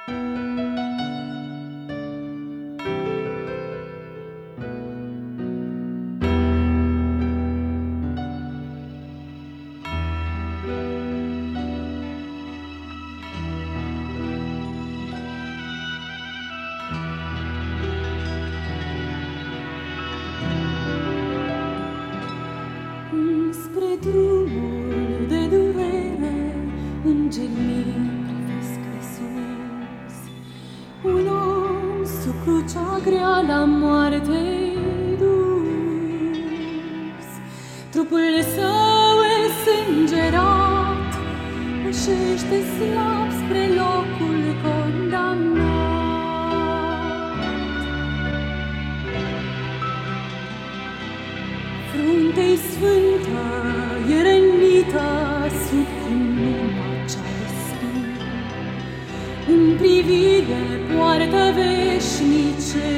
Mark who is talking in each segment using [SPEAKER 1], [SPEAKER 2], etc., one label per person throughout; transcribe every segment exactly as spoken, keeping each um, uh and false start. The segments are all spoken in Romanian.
[SPEAKER 1] Spre drumul de durere, îngeri mici privesc de sus. Un om sub crucea grea la moarte dus. Trupul său însângerat pășește slab spre locul condamnat. Frunte-i sfântă e rănită sub cununa cea de spin. În privire poartă veșnice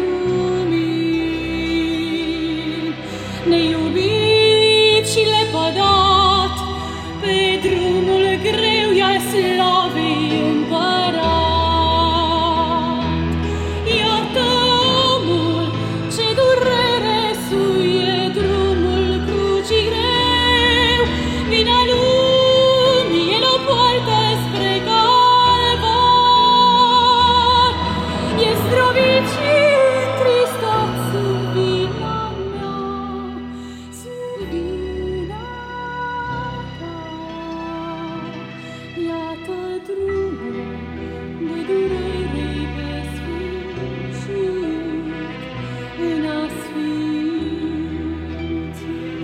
[SPEAKER 1] lumini. Neiubit și lepădat, pe drumul greu i-al slavei împărat. Iată omul ce durere suie drumul crucii greu. Vina lumii el o poartă spre calvar. E zdrobit și întristat sub vina mea, sub vina ta. Iată drumul de durere-i pe sfârșit în asfințit.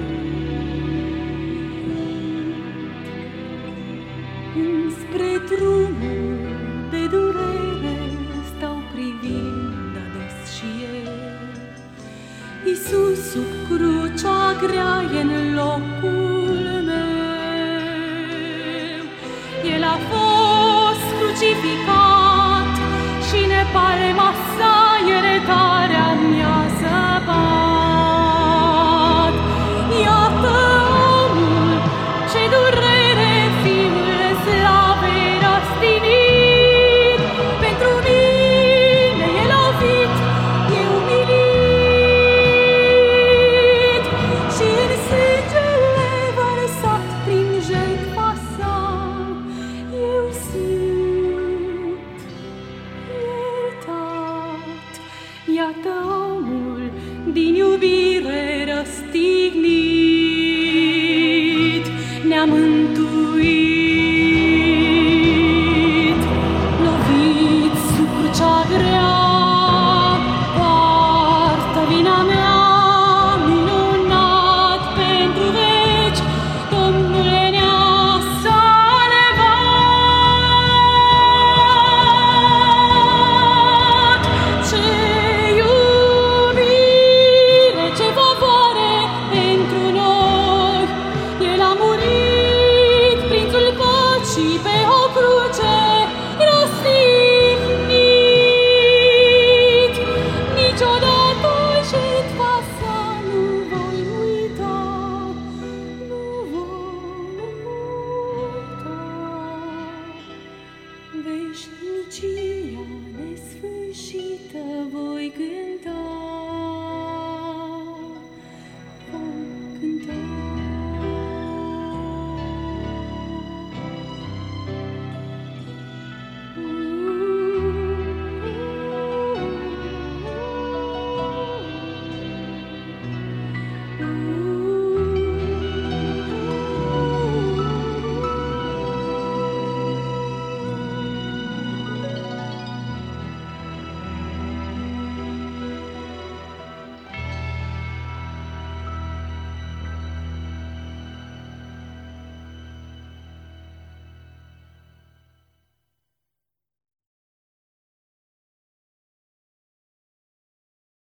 [SPEAKER 1] Înspre drumul de durere stau privind ades și eu. Iisus sub crucea grea e-n locul meu. El a fost crucificat și ne palma sa iertarea mi-a săpat. Iată omul ce durere fiul slavei răstignit. Pentru mine e lovit, e umilit și în sângele vărsat prin jertfa sa eu sunt iertat. Iată omul din iubire răstignit. Ne-am